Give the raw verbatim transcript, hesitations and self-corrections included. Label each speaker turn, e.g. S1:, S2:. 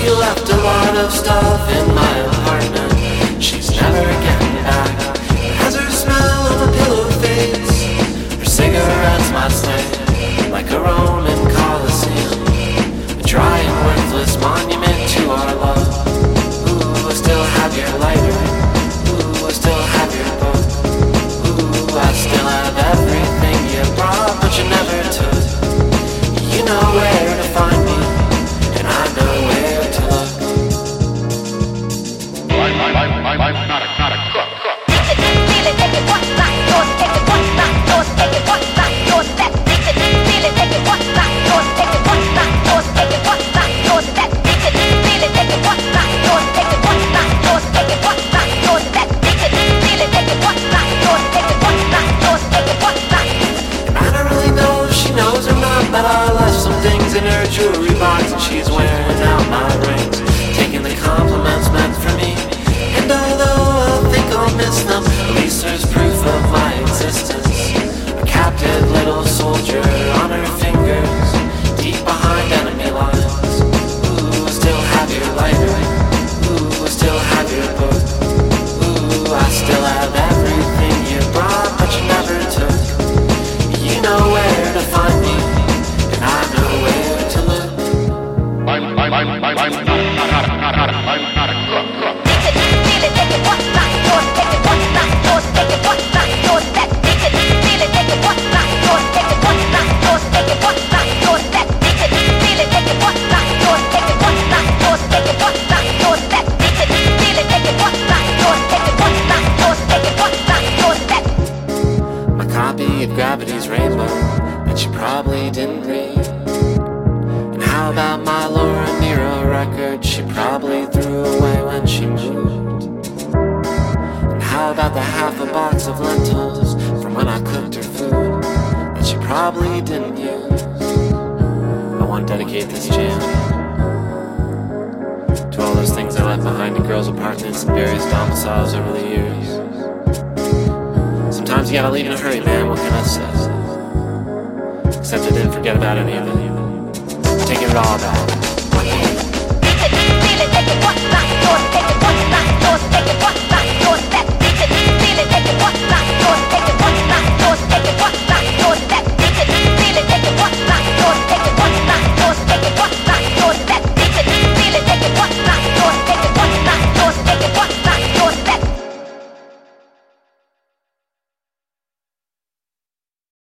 S1: left a lot of stuff in my apartment. She's never getting back. Has her smell of a pillow fades. Her cigarettes might stay like a Roman Colosseum, a dry and worthless monument to our love. Ooh, I still have your lighter. Ooh, I still have your book. Ooh, I still have everything you brought, but you never took. You know where to find me, and I know where to look.
S2: I'm, I'm, I'm, I'm, I'm not a, not a cook.
S3: Feel it, take it, what's not yours? Take it, what's not yours? Take it, what's not yours? That's it. Feel it, take it, what's not yours? Take it, what's not yours? Take it, what's not yours? That's it. Feel it, take it, what's not yours? Take it, what's not yours? Take it, what's not yours? That's it. Feel it, take it, what's not yours? Take it, what's not yours? Take it, what's not yours?
S1: I don't really know if she knows or not, but I left some things in her jewelry box, and she's wearing out my rings, taking the compliments meant for me. And although I think I'll miss them, at least there's proof of my existence. A captive little soldier on her fingers, deep behind enemy lines. Ooh, I still have your lighter. Ooh, I still have your book. Ooh, I still have everything you brought, but you never took. You know where to find me, and I know where to look.
S2: I'm, I'm, I'm, I'm, I'm not a, not a, not a, not a, I'm not a cook, cook.
S3: Feel it, take it, what's not yours? Take it, what's not yours? Take it, what's not yours? That's it. Feel it, take it, what's not yours? Take it, what's not yours? Take it, what's not yours? That's it. Feel it, take it, what's not yours? Take it, what's not yours? Take it, what's not yours? That's it. Feel it, take it, what's not yours? Take it, what's not yours? Take it, what's not yours? That's it.
S1: My copy of Gravity's Rainbow that you probably didn't read. And how about my Laura Nyro record she probably threw away when she moved? And how about the half a box of lentils from when I cooked her food that she probably didn't use? I want to dedicate this jam to all those things I left behind in girls' apartments and various domiciles over the years. Sometimes you gotta leave in a hurry, man, what can I say? Except I didn't forget about any of it. I'm taking it all back.